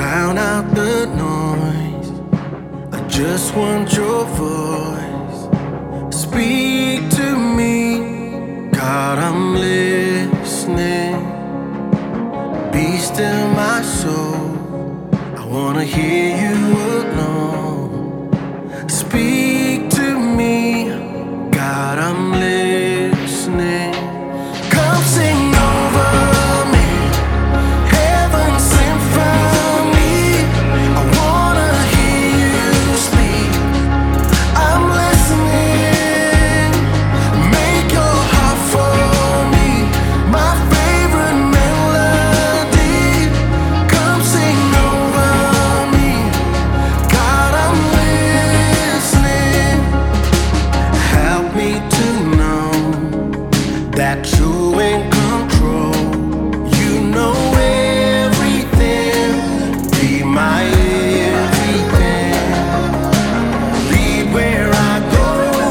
drown out the noise. I just want your voice. Speak to me, God, I'm listening. Be still my soul, I wanna hear you alone. Speak to me, God, I'm listening. Come sing over me, heaven symphony. I wanna hear you speak, I'm listening. Make your heart for me my favorite melody. Come sing over me, God, I'm listening. Help me to know that you in control. You know everything, be my everything. Lead where I go,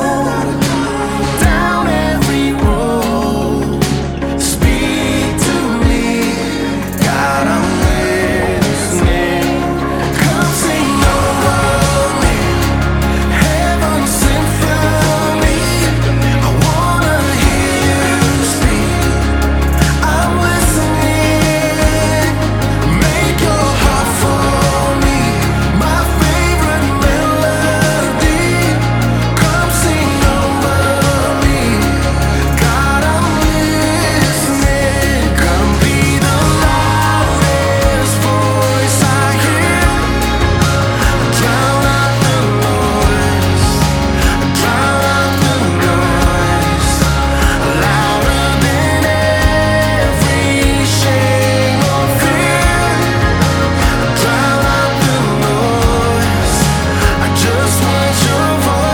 down every road. Speak to me, God, I'm listening. Come sing over me, heaven symphony. I wanna hear you speak, I'm listening. Make your heart for me my favorite melody. Come sing over me, God, I'm listening. Come be the loudest voice I hear. Drown out the noise, drown out the noise. Louder than every shame or fear. Drown out the noise, I just want your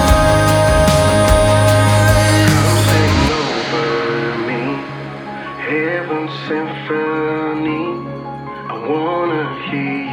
voice. Sing over me, heaven symphony. I wanna hear